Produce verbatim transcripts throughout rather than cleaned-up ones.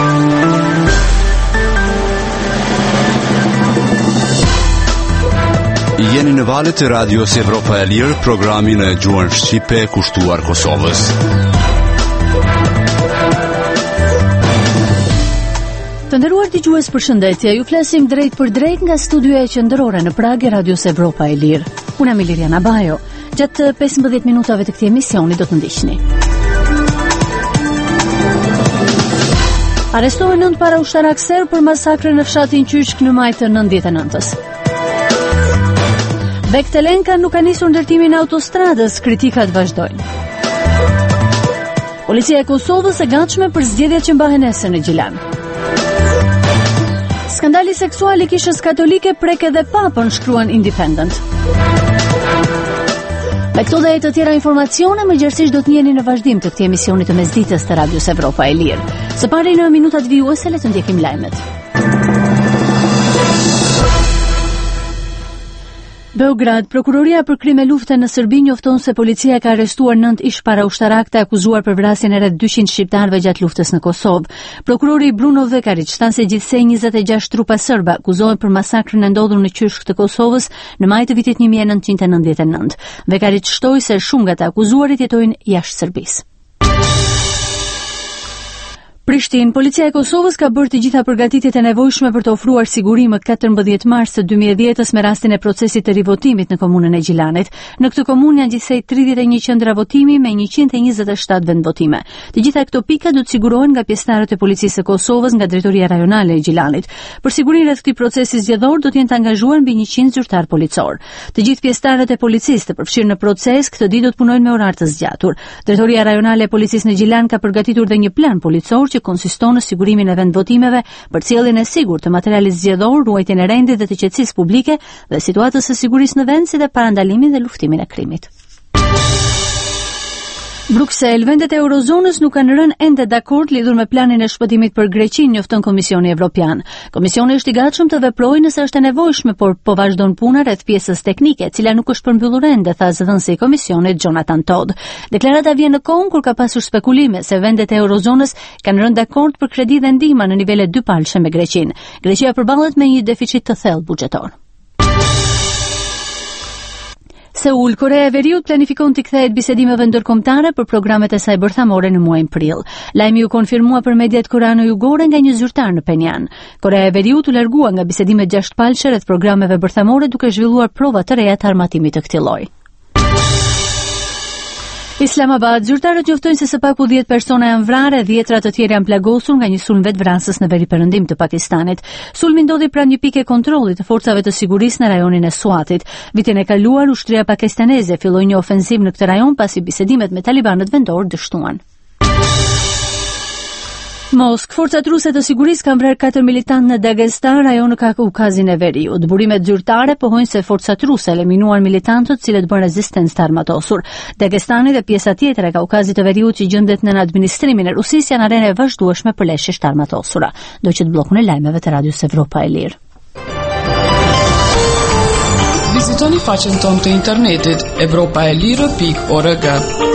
Jeni në valët e radios Evropa e Lirë, programin e gjuhën shqipe kushtuar Kosovës. Të nderuar dëgjues, përshëndetje. Ju flasim drejt për drejt nga studioja qendrore në Prag e radios Evropa e Lirë. Unë jam Liriana Bajo. Gjatë pesëmbëdhjetë minutave të këtij emisioni do të ndiqni. Arrestohen nëntë para ushtarak serb për masakrën në fshatin Qyshk në maj të nëntëdhjetë e nëntës. Bektelenka nuk ka nisur ndërtimin e autostradës, kritikat vazhdojnë. Policia e Kosovës e gatshme për zgjedhjet që mbahen nesër në Gjilan. Skandali seksual i kishës katolike prek edhe papën, shkruan Independent. Me këto dhe e të tjera informacione, më gjërësisht do të njeni në vazhdim të këtij emisioni të mesditës të radios Evropa e Lirë. Së pari në minutat vijuese le të ndjekim lajmet. Beograd, prokuroria për krime lufte në Serbi njofton se policia ka arrestuar nëntë ish paraushtarak të akuzuar për vrasjen e rreth dyqind shqiptarëve gjatë luftës në Kosovë. Prokurori Bruno Vekarić than se gjithsej njëzet e gjashtë trupa serba akuzohen për masakrën e ndodhur në Qyshk të Kosovës në maj të vitit një mijë e nëntëqind e nëntëdhjetë e nëntë. Vekarić shtoi se shumë nga të akuzuarit jetojnë jashtë Serbisë. Prishtinë, policia e Kosovës ka bërë të gjitha përgatitjet e nevojshme për të ofruar siguri më katërmbëdhjetë mars të dy mijë e dhjetës me rastin e procesit të rivotimit në komunën e Gjilanit. Në këtë komunë janë gjithsej tridhjetë e një qendra votimi me njëqind e njëzet e shtatë vendvotime. Të gjitha këto pika do të sigurohen nga pjesëtarët e policisë së Kosovës nga drejtoria rajonale e Gjilanit. Për sigurinë rreth këtij procesi zgjedhor do të jenë të angazhuar mbi njëqind zyrtar policor. Të gjithë pjesëtarët e policisë të përfshirë në proces këtë ditë do të punojnë me orar të zgjatur. Drejtoria rajonale e policisë në Gjilan ka përgatitur dhe një plan policor që konsiston në sigurimin e vendvotimeve, përcjelljen e sigurt të materialit zgjedhor, ruajtjen e rendit dhe të qetësisë publike dhe situatës së sigurisë në vend, si dhe parandalimin dhe luftimin e krimit. Bruksel, vendet e Eurozonës nuk kanë rënë ende dakord lidhur me planin e shpëtimit për Greqinë, njofton Komisioni Evropian. Komisioni është i gatshëm të veprojë nëse është e nevojshme, por po vazhdon puna rreth pjesës teknike, e cila nuk është përmbyllur ende, tha zëdhënësi i Komisionit Jonathan Todd. Deklarata vjen në kohë kur ka pasur spekulime se vendet e Eurozonës kanë rënë dakord për kredi dhe ndihma në nivele dypalëshe me Greqinë. Greqia përballet me një deficit të thellë buxhetor. Seul, Korea e Veriut planifikon të kthehet bisedimeve ndërkombëtare për programet e saj bërthamore në muajin prill. Lajmi u konfirmua për mediat koreano-jugore nga një zyrtar në Penjan. Korea e Veriut u largua nga bisedimet gjashtëpalëshe rreth programeve bërthamore duke zhvilluar prova të reja të armatimit të këtij lloji. Islamabad, zyrtarët njoftojnë se së paku dhjetë persona janë vrarë, dhjetra të tjerë janë plagosur nga një sulm vetvrasës në veriperëndim të Pakistanit. Sulmi ndodhi pranë një pike kontrolli të forcave të sigurisë në rajonin e Swatit. Vitin e kaluar, ushtria pakistaneze filloi një ofensiv në këtë rajon pasi bisedimet me talibanët vendor dështuan. Mosk, forcat ruse të sigurisë kanë vrarë katër militantë në Dagestan, rajon në Kaukazin e Veriut. Burimet zyrtare pohojnë se forcat ruse eliminuan militantët cilët bën rezistencë të armatosur. Dagestani dhe pjesa tjetër e Kaukazit të Veriut që gjendet në administrimin e Rusisë janë arenë e vazhdueshme për leshje të armatosura. Do qet bllokun e lajmeve të radios Evropa e Lirë. Vizitoni faqen tonë të internetit evropa e lirë pikë org.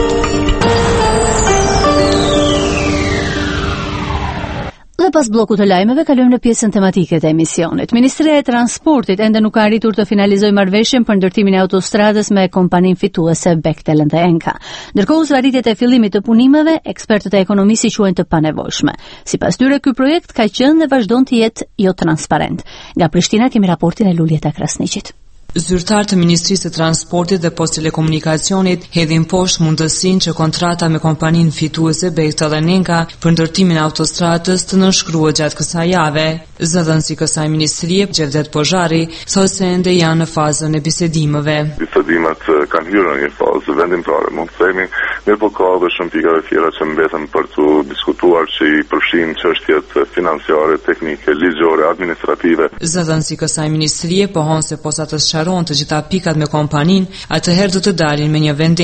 Dhe pas bllokut të lajmeve kalojmë në pjesën tematike të emisionit. Ministria e Transportit ende nuk ka arritur të finalizojë marrëveshjen për ndërtimin e autostradës me kompaninë fituese Bektelenka. Ndërkohë, zvarritjet e fillimit të punimeve, ekspertët e ekonomisë i quajnë të panevojshme. Sipas tyre, ky projekt ka qenë dhe vazhdon të jetë jo transparent. Nga Prishtina kemi raportin e Luljeta Krasniqit. Zyrtar të Ministrisë së Transportit dhe Post Telekomunikacionit hedhin poshtë mundësinë që kontrata me kompaninë fituese Bektelenka për ndërtimin e autostradës të nënshkruhet gjatë kësaj jave. Zëdhënësi i kësaj ministrie, Gjevdet Pozhari, thotë se ende janë në fazën e bisedimeve. Bisedimet kanë hyrë në një fazë vendimtare, mund të themi, mirë po ka edhe shumë pika të tjera që mbeten për të diskutuar, që i përfshin çështjet financiare, teknike, ligjore, administrative. Zëdhënësi i kësaj ministrie pohon se posa të sqaron të gjitha pikat me kompaninë, atëherë do të dalin me një vendim.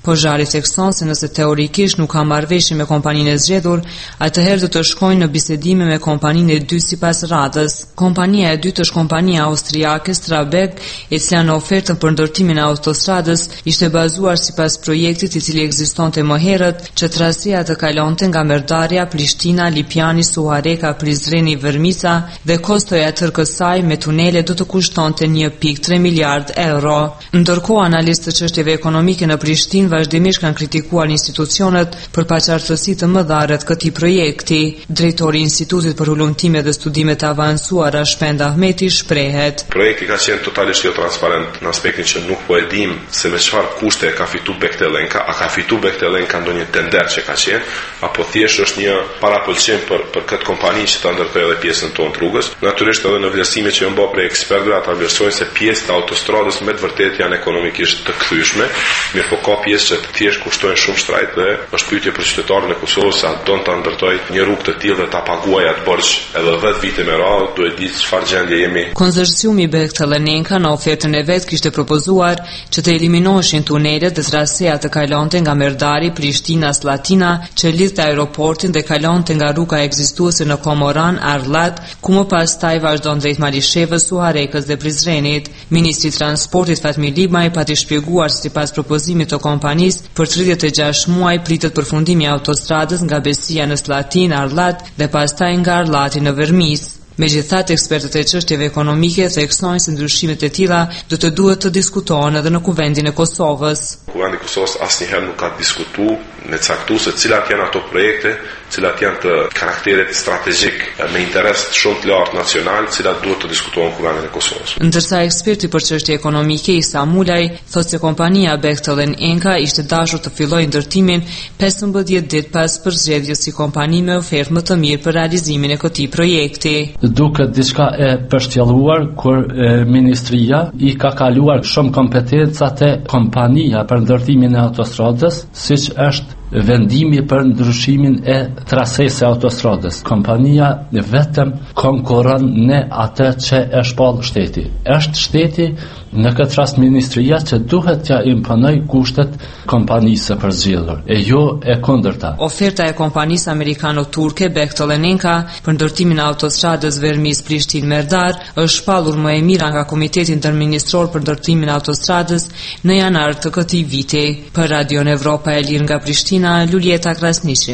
Pozhari thekson se nëse teorikisht nuk ka marrëveshje me kompaninë e zgjedhur, atëherë do të shkojnë në bisedime me kompaninë e dytë sipas radhës. Kompania e dytë është kompania austriake Strabag, e cila në ofertën për ndërtimin e autostradës ishte bazuar sipas projektit i cili ekzistonte më herët, që trasea të kalonte nga Merdaria, Prishtina, Lipiani, Suareka, Prizreni, Vërmica dhe kostoja tërë kësaj me tunele do të kushtonte një pikë tre miliard euro. Ndërkohë, analistë të çështjeve ekonomike në Prishtinë vazhdimisht kanë kritikuar institucionet për paqartësi të mëdha rreth këtij projekti. Drejtori i Institutit për Ulumtime dhe Studime të Avancuara Shpend Ahmeti shprehet: Projekti ka qenë totalisht jo transparent në aspektin që nuk po e dim se me çfarë kushte ka fituar Bektelenka, a ka fituar Bektelenka ndonjë tender që ka qenë, apo thjesht është një parapëlqim për për këtë kompani që ta ndërtojë edhe pjesën tonë të rrugës. Natyrisht edhe në vlerësimet që janë bërë prej ekspertëve ata vlerësojnë se pjesë të autostradës me të vërtetë janë ekonomikisht të kthyeshme, mirë po ka pjesë që të thjesht kushtojnë shumë shtrejt dhe është pyetje për qytetarën e Kosovës sa don ta ndërtojë një rrugë të tillë dhe ta paguajë atë borxh edhe dhjetë vite me radhë, duhet ditë çfarë gjendje jemi. Konsorciumi Bektelenenka në ofertën e vet kishte propozuar që të eliminoheshin tunelet dhe trasea të kalonte nga Merdari, Prishtina, Slatina, që lidhte aeroportin dhe kalonte nga rruga ekzistuese në Komoran, Arllat, ku më pastaj vazhdon drejt Malishevës, Suarekës dhe Prizrenit. Ministri i Transportit Fatmir Limaj pati shpjeguar se sipas propozimit të kompanisë për tridhjetë e gjashtë muaj pritet përfundimi i autostradës nga Besia në Slatin, Arllat dhe pastaj nga Arllati në Vërmis. Megjithatë, ekspertët e çështjeve ekonomike theksojnë se ndryshimet e tilla do të duhet të diskutohen edhe në Kuvendin e Kosovës. Kuvendi i Kosovës asnjëherë nuk ka diskutuar me caktuar se cilat janë ato projekte, cilat janë të karakterit strategjik me interes shumë të lartë nacional, cilat duhet të diskutohen në Kuvendin e Kosovës. Ndërsa eksperti për çështje ekonomike Isa Mulaj thotë se kompania Bektelenenka ishte dashur të fillojë ndërtimin pesëmbëdhjetë ditë pas përzgjedhjes si kompani me ofertë më të mirë për realizimin e këtij projekti. Duket diçka e përshtjelluar kur e, ministria i ka kaluar shumë kompetenca te kompania për ndërtimin e autostradës, siç është vendimi për ndryshimin e trasesë së autostradës. Kompania vetëm konkuron në atë që e shpall shteti. Është shteti në këtë rast ministria që duhet t'ja imponoj kushtet kompanisë së përzgjedhur, e jo e kundërta. Oferta e kompanisë amerikano-turke Bektelenenka për ndërtimin e autostradës Vermis-Prishtinë-Merdar është shpallur më e mira nga Komiteti Interministror për ndërtimin e autostradës në janar të këtij viti. Për Radion Evropa e Lirë nga Prishtina, Lulieta Krasniqi.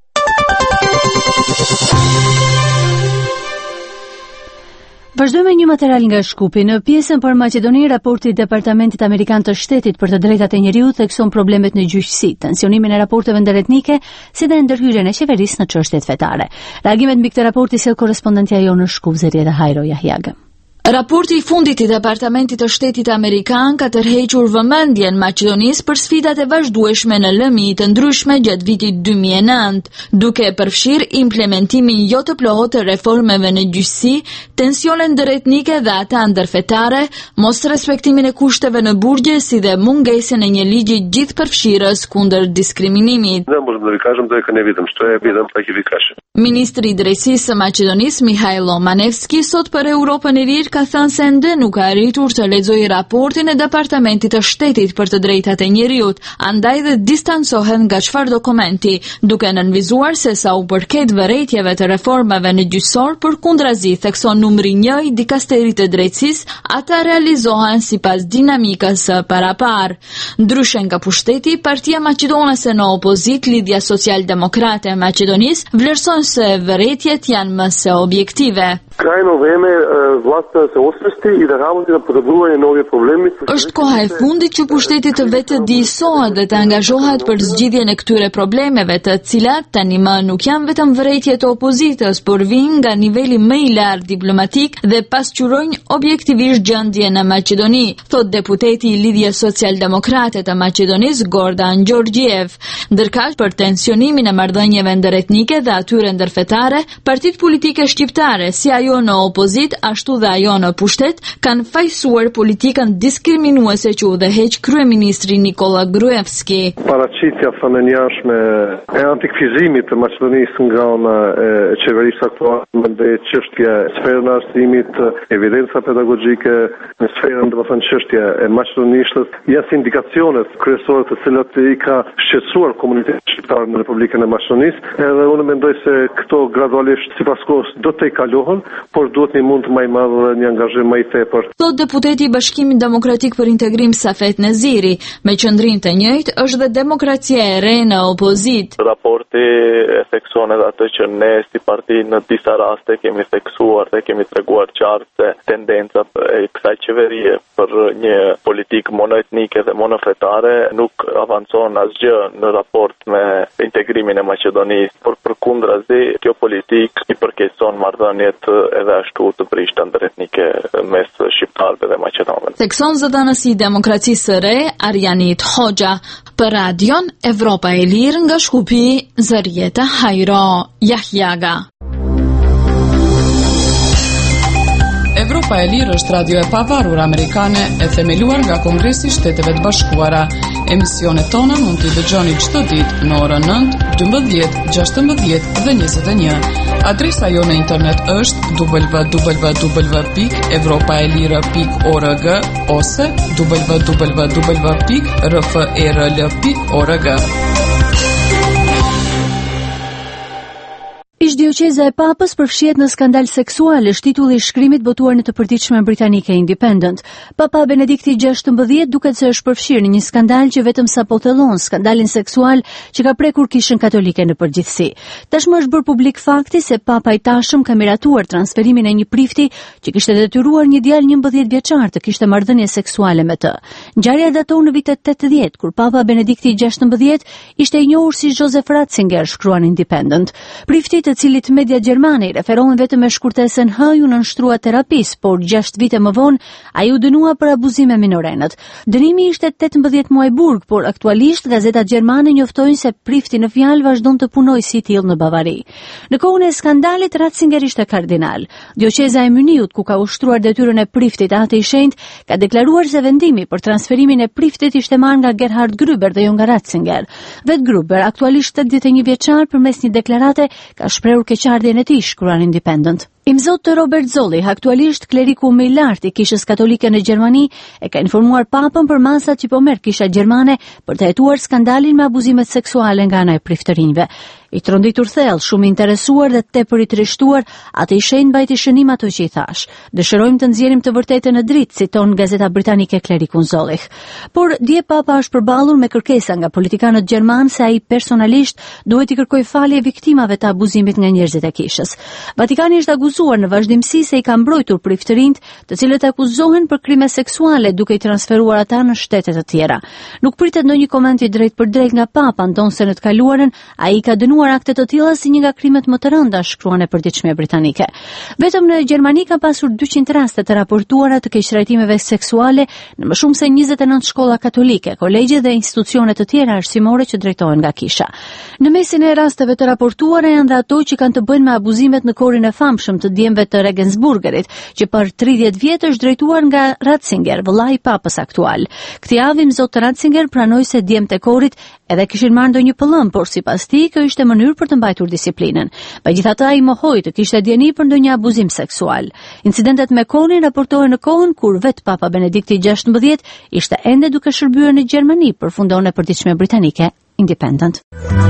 Vazhdojmë me një material nga Shkupi. Në pjesën për Maqedoni, raporti i Departamentit Amerikan të Shtetit për të drejtat e njeriut thekson problemet në gjyqësi, tensionimin e raporteve ndërretnike, si dhe ndërhyrjen e qeverisë në çështjet fetare. Reagimet mbi këtë raport i sjell korrespondentja jonë në Shkup, Zerieta Hajro Jahjagë. Raporti i fundit i Departamentit të Shtetit Amerikan ka tërhequr vëmendjen Maqedonisë për sfidat e vazhdueshme në lëmi të ndryshme gjatë vitit dy mijë e nëntë, duke përfshirë implementimin jo të plotë të reformeve në gjyqësi, tensione ndërretnike dhe ata ndërfetare, mos respektimin e kushteve në burgje, si dhe mungesën e një ligji gjithëpërfshirës kundër diskriminimit. Ministri i Drejtësisë së Maqedonisë Mihailo Manevski sot për Europën e Lirë ka thënë se ende nuk ka arritur të lexojë raportin e Departamentit të Shtetit për të drejtat e njeriut, andaj dhe distancohen nga çfarë dokumenti, duke nënvizuar se sa u përket vërejtjeve të reformave në gjyqësor, përkundrazi thekson numri një i dikasterit të drejtësisë, ata realizohen sipas dinamikës së parapar. Ndryshe nga pushteti, Partia Maqedonase në opozit, Lidhja Social-Demokrate e Maqedonisë, vlerëson se vërejtjet janë më se objektive. Krajno vreme властта се освести и да работи на подобрување на овие проблеми. Është koha e fundit që pushteti të vetë diësohet dhe të angazhohet për zgjidhjen e këtyre problemeve, të cilat tani më nuk janë vetëm vërejtje të opozitës, por vijnë nga niveli më i lartë diplomatik dhe pasqyrojnë objektivisht gjendjen në Maqedoni, thot deputeti i Lidhjes Social-Demokrate të Maqedonisë Gordan Gjorgjiev. Ndërkaq për tensionimin e marrëdhënieve ndëretnike dhe atyre ndërfetare, partitë politike shqiptare, si ajo në opozit, ashtu dhe ajo në pushtet, kanë fajsuar politikën diskriminuese që udhëheq kryeministri Nikola Gruevski. Paraqitja familjarshme e antikfizimit të Maqedonisë nga ana e qeverisë aktuale, mendoj çështja e sferën e arsimit, evidenca pedagogjike në sferën, domethënë çështja e maqedonishtës, janë indikacionet kryesore të cilat i ka shqetësuar komunitetin shqiptar në Republikën e Maqedonisë, edhe unë mendoj se këto gradualisht sipas kohës do të kalohen, por duhet një mund më i madh dhe një angazhim më i tepërt. Thot deputeti i Bashkimit Demokratik për Integrim Safet Neziri, me qëndrim të njëjtë është dhe demokracia e re në opozit. Raporti e thekson edhe atë që ne si parti në disa raste kemi theksuar dhe kemi treguar qartë se tendenca e kësaj qeverie për një politikë monoetnike dhe monofetare nuk avancon asgjë në raport me integrimin e Maqedonisë, por përkundrazi kjo politikë i përkeqëson marrëdhëniet edhe ashtu të brishta ndëretnike mes shqiptarëve dhe maqedonëve. Thekson zëdhënësi i demokracisë së re Arjanit Hoxha për Radion Evropa e Lirë nga Shkupi, Zërieta Hajro Jahjaga. Evropa e Lirë është radio e pavarur amerikane e themeluar nga Kongresi i Shteteve të Bashkuara. Emisionet tona mund t'i dëgjoni çdo ditë në orën nëntë, dymbëdhjetë, gjashtëmbëdhjetë dhe njëzet e një. Adresa jo në internet është w w w pikë evropaelire pikë org ose w w w pikë r f e r l pikë org. Ish-dioqeza e Papës përfshihet në skandal seksual, është titulli i shkrimit botuar në të përditshme britanike Independent. Papa Benedikti gjashtëmbëdhjetë duket se është përfshirë në një skandal që vetëm sapo thellon, skandalin seksual që ka prekur Kishën Katolike në përgjithësi. Tashmë është bërë publik fakti se Papa i tashëm ka miratuar transferimin e një prifti që kishte detyruar një djalë njëmbëdhjetë vjeçar të kishte marrëdhënie seksuale me të. Ngjarja datohet në vitet tetëdhjetë, kur Papa Benedikti gjashtëmbëdhjetë ishte i njohur si Joseph Ratzinger, shkruan Independent. Prifti të cilit media gjermane i referohen vetëm me shkurtesën H, ju nënshtrua terapis, por gjashtë vite më vonë ai u dënua për abuzime minorenët. Dënimi ishte tetëmbëdhjetë muaj burg, por aktualisht gazetat gjermane njoftojnë se prifti në fjalë vazhdon të punojë si till në Bavari. Në kohën e skandalit Ratzinger ishte kardinal. Dioqeza e Muniut, ku ka ushtruar detyrën e priftit atë i shenjtë, ka deklaruar se vendimi për transferimin e priftit ishte marrë nga Gerhard Gruber dhe jo nga Ratzinger. Vet Gruber, aktualisht tetëdhjetë e një vjeçar, përmes një deklarate ka shprehur keqardhjen e tij, shkruan Independent. Imzot të Robert Zolli, aktualisht kleriku më i lartë i Kishës Katolike në Gjermani, e ka informuar Papën për masat që po merr Kisha Gjermane për të hetuar skandalin me abuzimet seksuale nga ana e priftërinjve. I tronditur thellë, shumë i interesuar dhe tepër i trishtuar, atë i shenjtë mbajti shënim ato që i thash. Dëshirojmë të nxjerrim të vërtetën në dritë, citon gazeta britanike klerikun Zolli. Por dje Papa është përballur me kërkesa nga politikanët gjerman se ai personalisht duhet i kërkojë falje viktimave të abuzimit nga njerëzit e Kishës. Vatikani është akuzuar në vazhdimsi se i ka mbrojtur priftërinjt, të cilët akuzohen për krime seksuale duke i transferuar ata në shtete të tjera. Nuk pritet ndonjë koment i drejt për drejt nga Papa, ndonse në të kaluarën ai ka dënuar akte të tilla si një nga krimet më të rënda, shkruan e përditshmja britanike. Vetëm në Gjermani ka pasur dyqind raste të raportuara të keqtrajtimeve seksuale në më shumë se njëzet e nëntë shkolla katolike, kolegje dhe institucione të tjera arsimore që drejtohen nga Kisha. Në mesin e rasteve të raportuara janë dhe ato që kanë të bëjnë me abuzimet në korin e famshëm të djemve të Regensburgerit, që për tridhjetë vjet është drejtuar nga Ratzinger, vëllai i Papës aktual. Këtë javë Imzot Ratzinger pranoi se djemtë e korit edhe kishin marrë ndonjë pëllëm, por sipas tij kjo ishte mënyrë për të mbajtur disiplinën. Megjithatë ai mohoi të kishte dieni për ndonjë abuzim seksual. Incidentet me korin raportohen në kohën kur vet Papa Benedikti gjashtëmbëdhjetë ishte ende duke shërbyer në Gjermani, përfundon e përditshmja britanike Independent.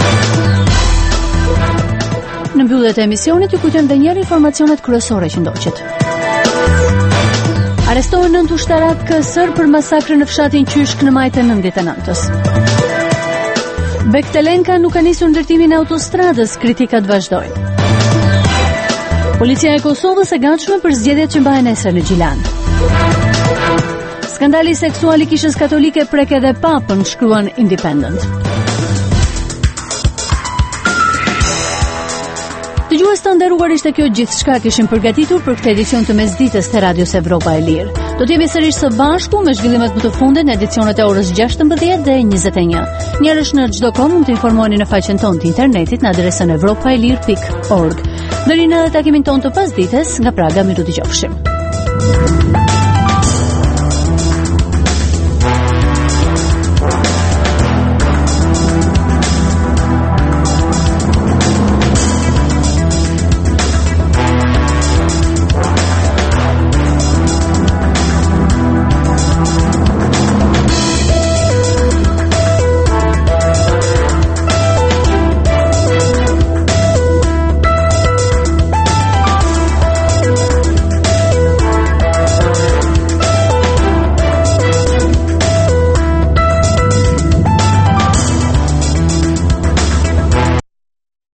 Në mbyllje të emisionit ju kujtojmë edhe një herë informacionet kryesore që ndoqet. Arrestohen nëntë ushtarak K S R për masakrën në fshatin Qyshk në majtë e nëntëdhjetë e nëntës. Bektelenka nuk ka nisur ndërtimin e autostradës, kritikat vazhdojnë. Policia e Kosovës e gatshme për zgjedhjet që mbahen nesër në Gjilan. Skandali seksual i Kishës Katolike prek edhe Papën, shkruan Independent. Dëgjues të nderuar, ishte kjo gjithçka kishim përgatitur për këtë edicion të mesditës të Radios Evropa e Lirë. Do të jemi sërish së bashku me zhvillimet më të fundit në edicionet e orës gjashtëmbëdhjetë dhe njëzet e një. Njerësh në çdo kohë mund të informoheni në faqen tonë të internetit në adresën evropaelir pikë org. Deri në takimin ton të pasdites, nga Praga, miru dëgjofshim.